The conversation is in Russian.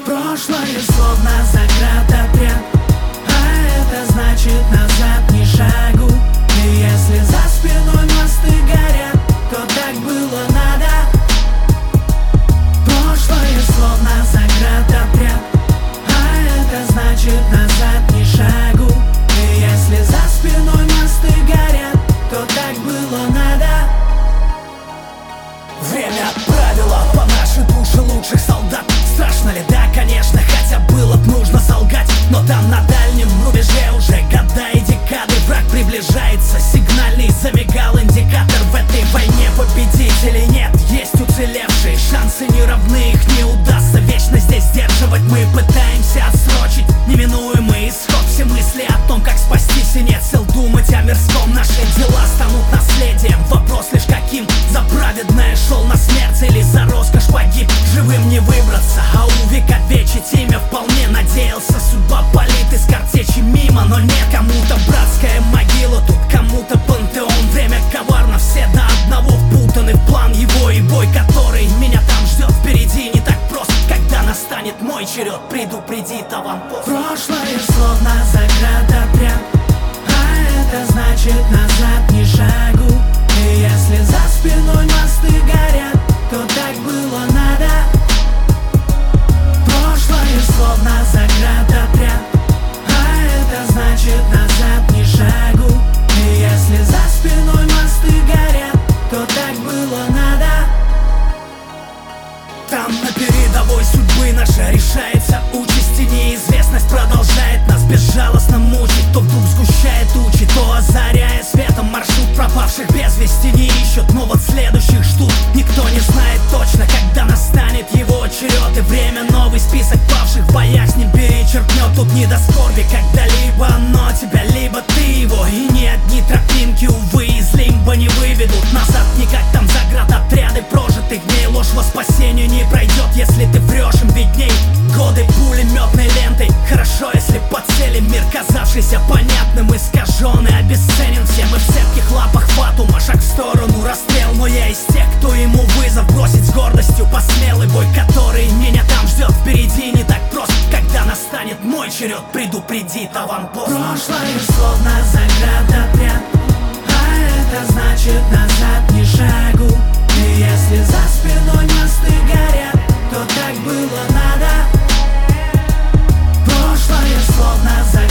Прошлое словно заградотряд, а это значит назад ни шагу. И если за спиной мосты горят, то так было надо. Прошлое словно заградотряд, а это значит назад ни шагу. И если за спиной мосты горят, то так было надо. Время отправило по нашей душе лучших солдат. Страшно ли? Да, конечно, хотя было б нужно солгать. Но там на дальнем рубеже уже года и декады. Враг приближается, сигнальный замигал индикатор. В этой войне победителей нет, есть уцелевшие. Шансы не равны, их не удастся вечно здесь сдерживать. Мы пытаемся отсрочить неминуемый исход. Все мысли о том, как спастись, и нет сил думать о мирском. Наши дела станут наследием, вопрос лишь каким. За праведное шел на смерть или за роскошь погиб. Живым не выбраться, а увековечить имя вполне надеялся. Судьба палит из картечи мимо, но нет. Кому-то братская могила тут, кому-то пантеон. Время коварно, все до одного впутаны в план его и бой, который меня там ждет впереди. Не так просто, когда настанет мой черед, предупредит аванпост. Прошлое словно заградотряд, а это значит назад ни шагу. И если за спиной мосты горят, то так было надо. Прошлое словно заградотряд, а это значит назад ни шагу. И если за спиной мосты горят, то так было надо. Там на передовой судьбы наша решается участь, и неизвестность продолжает нас безжалостно мучить. То вдруг сгущает тучи, то озаряя светом маршрут. Пропавших без вести не ищут, но вот следующих ждут. Никто не знает точно, когда настанет его черед. И время новый список павших в боях с ним перечеркнет. Тут не до скорби когда-либо, оно тебя, либо ты его. И ни одни тропинки, увы, из лимба не выведут назад. Никак там заградотряды прожитых дней. Ложь во спасению не пройдет, если ты врешь, им видней. Годы пулеметной лентой. Хорошо, если по цели мир, казавшийся понятным, искаженный, обесценен. Все мы в цепких лапах фатума, шаг в сторону, расстрел. Но я из тех, кто ему вызов бросить с гордостью посмелый бой, который меня там ждет впереди. Не так просто, когда настанет мой черед, предупредит аванпост. Прошлое словно заградотряд, а это значит назад ни шагу. И если за спиной мосты горят, то так было надо. Прошлое словно заградотряд,